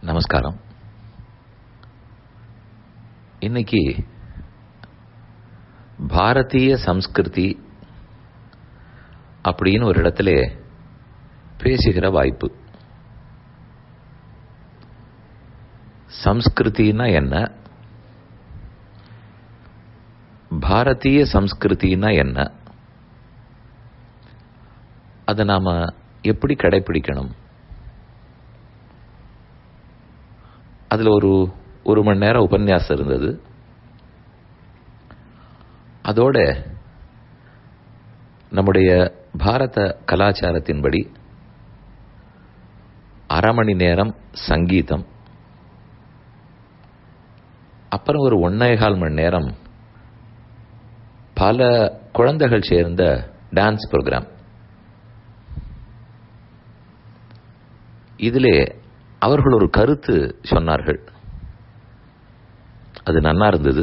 நமஸ்காரம். இன்னைக்கு பாரதிய சம்ஸ்கிருதி அப்படின்னு ஒரு இடத்துல பேசுகிற வாய்ப்பு. சம்ஸ்கிருதினா என்ன, பாரதிய சம்ஸ்கிருதினா என்ன, அதை நாம எப்படி கடைபிடிக்கணும், அதுல ஒரு மணி நேரம் உபன்யாசம் இருந்தது. அதோட நம்முடைய பாரத கலாச்சாரத்தின்படி அரை மணி நேரம் சங்கீதம், அப்புறம் ஒரு 1.25 மணி நேரம் பல குழந்தைகள் சேர்ந்த டான்ஸ் ப்ரோக்ராம். இதிலே அவர்கள் ஒரு கருத்து சொன்னார்கள், அது நன்னா இருந்தது.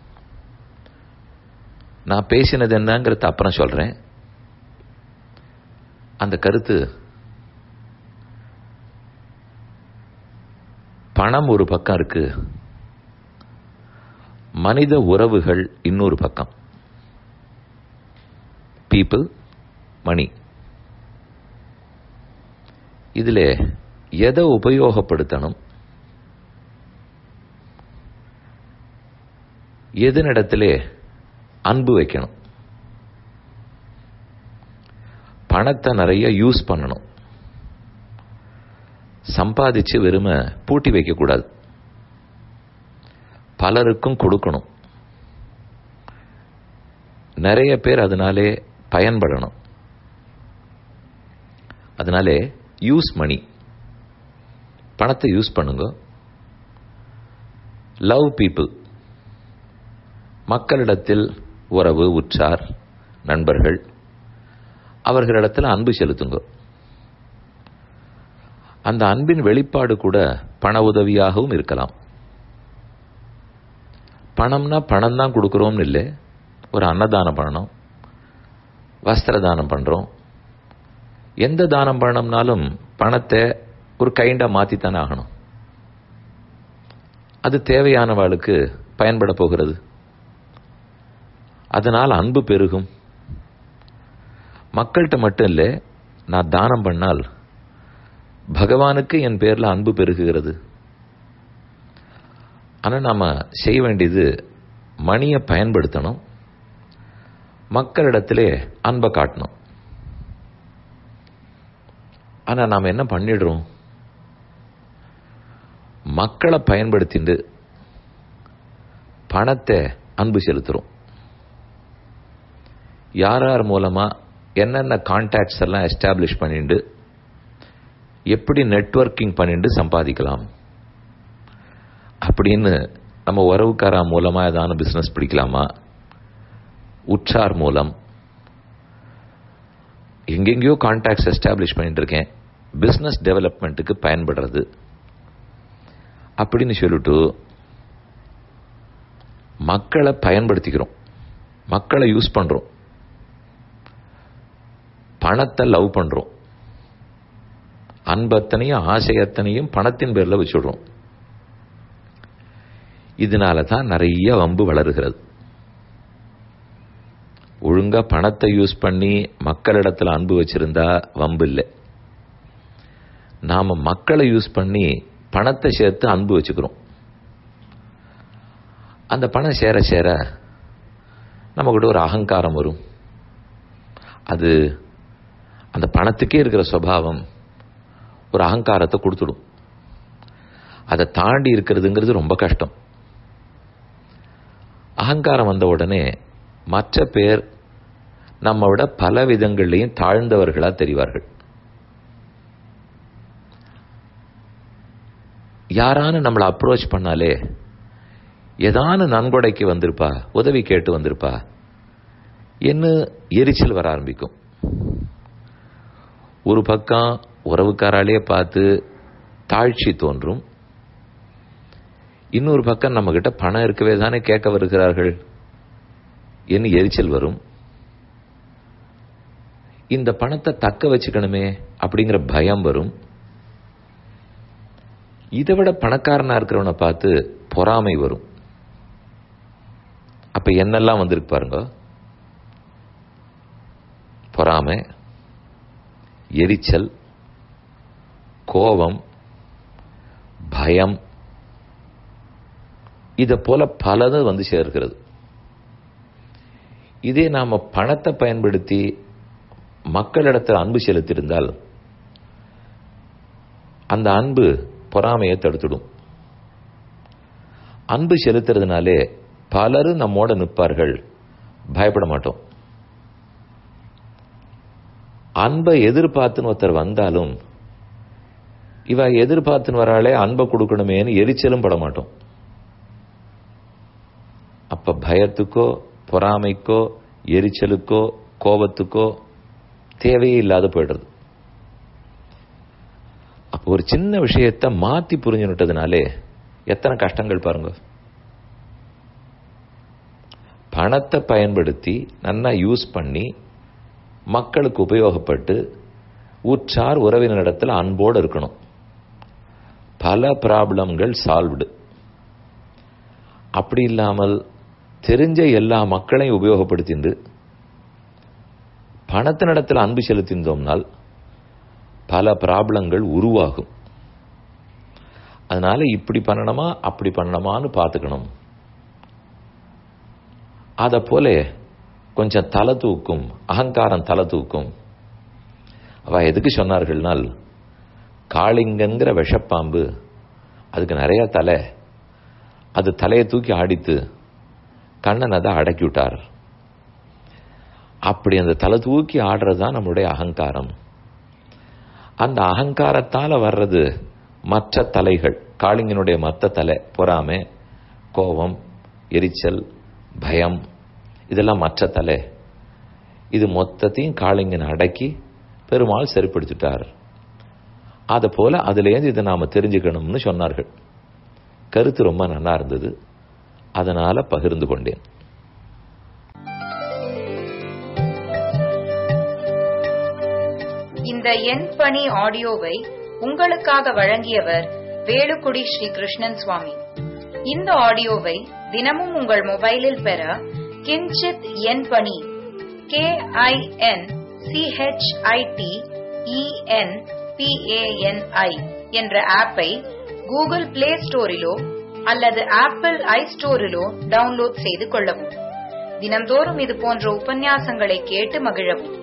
நான் பேசினது என்னங்கிறத அப்புறம் சொல்றேன். அந்த கருத்து, பணம் ஒரு பக்கம் இருக்கு, மனித உறவுகள் இன்னொரு பக்கம். People, money. இதில் எதை உபயோகப்படுத்தணும், எதனிடத்திலே அன்பு வைக்கணும், பணத்தை நிறைய யூஸ் பண்ணணும், சம்பாதிச்சு வெறுமை பூட்டி வைக்கக்கூடாது, பலருக்கும் கொடுக்கணும், நிறைய பேர் அதனாலே பயன்படணும். அதனாலே யூஸ் மணி, பணத்தை யூஸ் பண்ணுங்க. லவ் பீப்புள், மக்களிடத்தில் உறவு, உற்றார், நண்பர்கள், அவர்களிடத்தில் அன்பு செலுத்துங்க. அந்த அன்பின் வெளிப்பாடு கூட பண உதவியாகவும் இருக்கலாம். பணம்னா பணம் தான் கொடுக்குறோம்னு இல்லை, ஒரு அன்னதானம் பண்ணணும், வஸ்திர தானம் பண்றோம். எந்த தானம் பண்ணணும்னாலும் பணத்தை ஒரு கைண்டா மாத்தித்தானே ஆகணும். அது தேவையானவளுக்கு பயன்பட போகிறது. அதனால் அன்பு பெருகும். மக்கள்கிட்ட மட்டும் இல்லை, நான் தானம் பண்ணால் பகவானுக்கு என் பேர்ல அன்பு பெருகுகிறது. ஆனால் நாம செய்ய வேண்டியது மணியை பயன்படுத்தணும், மக்களிடத்திலே அன்பை காட்டணும். ஆனா நாம என்ன பண்ணிடுறோம், மக்களை பயன்படுத்திட்டு பணத்தை அன்பு செலுத்துறோம். யார் யார் மூலமா என்னென்ன கான்டாக்ட்ஸ் எல்லாம் எஸ்டாப்ளிஷ் பண்ணிட்டு எப்படி நெட்வொர்க்கிங் பண்ணிட்டு சம்பாதிக்கலாம் அப்படின்னு, நம்ம உறவுக்காரா மூலமா ஏதான பிசினஸ் பிடிக்கலாமா, உற்றார் மூலம் எங்கெங்கயோ கான்டாக்ட்ஸ் எஸ்டாப்ளிஷ் பண்ணிட்டு இருக்கேன், பிசினஸ் டெவலப்மெண்ட்டுக்கு பயன்படுறது அப்படின்னு சொல்லிட்டு மக்களை பயன்படுத்திக்கிறோம், மக்களை யூஸ் பண்றோம், பணத்தை லவ் பண்றோம், அன்பத்தனையும் ஆசையத்தனையும் பணத்தின் பேர்ல வச்சுடுறோம். இதனால தான் நிறைய வம்பு வளருகிறது. ஒழுங்கா பணத்தை யூஸ் பண்ணி மக்களிடத்துல அன்பு வச்சிருந்தா வம்பு இல்லை. நாம மக்களை யூஸ் பண்ணி பணத்தை சேர்த்து அன்பு வச்சுக்கிறோம். அந்த பணம் சேர சேர நமக்கிட்ட ஒரு அகங்காரம் வரும். அது அந்த பணத்துக்கே இருக்கிற சுபாவம் ஒரு அகங்காரத்தை கொடுத்துடும். அதை தாண்டி இருக்கிறதுங்கிறது ரொம்ப கஷ்டம். அகங்காரம் வந்த உடனே மற்ற பேர் நம்ம விட பல விதங்கள்லையும் தாழ்ந்தவர்களா தெரிவார்கள். யாரானு நம்மளை அப்ரோச் பண்ணாலே ஏதான நன்கொடைக்கு வந்திருப்பா, உதவி கேட்டு வந்திருப்பா என்ன எரிச்சல் வர ஆரம்பிக்கும். ஒரு பக்கம் உறவுக்காராலே பார்த்து தாழ்ச்சி தோன்றும், இன்னொரு பக்கம் நம்ம கிட்ட பணம் இருக்கவே தானே கேட்க வருகிறார்கள் என்ன எரிச்சல் வரும். இந்த பணத்தை தக்க வச்சுக்கணுமே அப்படிங்கிற பயம் வரும். இதை விட பணக்காரனா இருக்கிறவனை பார்த்து பொறாமை வரும். அப்ப என்னெல்லாம் வந்திருக்கு பாருங்க. பொறாமை, எரிச்சல், கோபம், பயம், இதை போல பலது வந்து சேர்க்கிறது. இதே நாம பணத்தை பயன்படுத்தி மக்களிடத்தில் அன்பு செலுத்தியிருந்தால் அந்த அன்பு பொறாமையை தடுத்துடும். அன்பு செலுத்துறதுனாலே பலரும் நம்மோட நிற்பார்கள், பயப்பட மாட்டோம். அன்பை எதிர்பார்த்துன்னு ஒருத்தர் வந்தாலும் இவ எதிர்பார்த்துன்னு வராளே அன்பை கொடுக்கணுமேனு எரிச்சலும் பட மாட்டோம். அப்ப பயத்துக்கோ பொறாமைக்கோ எரிச்சலுக்கோ கோபத்துக்கோ தேவையே இல்லாத போயிடுறது. அப்போ ஒரு சின்ன விஷயத்தை மாத்தி புரிஞ்சுட்டதுனாலே எத்தனை கஷ்டங்கள் பாருங்க. பணத்தை பயன்படுத்தி நல்லா யூஸ் பண்ணி மக்களுக்கு உபயோகப்பட்டு உற்றார் உறவினரிடத்தில் அன்போடு இருக்கணும். பல ப்ராப்ளம்கள் சால்வ்டு. அப்படி இல்லாமல் தெரிஞ்ச எல்லா மக்களையும் உபயோகப்படுத்திண்டு பணத்தினிடத்தில் அன்பு செலுத்தினோம்னால் பல ப்ராப்ளங்கள் உருவாகும். அதனால இப்படி பண்ணணுமா அப்படி பண்ணணுமான்னு பார்த்துக்கணும். அதை போல கொஞ்சம் தலை தூக்கும், அகங்காரம் தலை தூக்கும். அவ எதுக்கு சொன்னார்கள்னால், காளிங்கங்கிற விஷப்பாம்பு அதுக்கு நிறைய தலை, அது தலையை தூக்கி ஆடித்து கண்ணன் அதை அடக்கி விட்டார். அப்படி அந்த தலை தூக்கி ஆடுறதுதான் நம்மளுடைய அகங்காரம். அந்த அகங்காரத்தால வர்றது மற்ற தலைகள், காளிங்கனுடைய மற்ற தலை பொறாமை, கோபம், எரிச்சல், பயம், இதெல்லாம் மற்ற தலை. இது மொத்தத்தையும் காளிங்கனை அடக்கி பெருமாள் சரிப்படுத்திட்டார். அதை போல அதுலேருந்து இதை நாம தெரிஞ்சுக்கணும்னு சொன்னார்கள். கருத்து ரொம்ப நல்லா இருந்தது, அதனால பகிர்ந்து கொண்டேன். இந்த என் பணி ஆடியோவை உங்களுக்காக வழங்கியவர் வேலுக்குடி ஸ்ரீ கிருஷ்ணன் சுவாமி. இந்த ஆடியோவை தினமும் உங்கள் மொபைலில் பெற கிஞ்சித் என் பணி KINCHITENPANI என்ற ஆப்பை கூகுள் பிளே ஸ்டோரிலோ அல்லது ஆப்பிள் ஐஸ்டோரிலோ டவுன்லோட் செய்து கொள்ளவும். தினம்தோறும் இது போன்ற உபன்யாசங்களை கேட்டு மகிழவும்.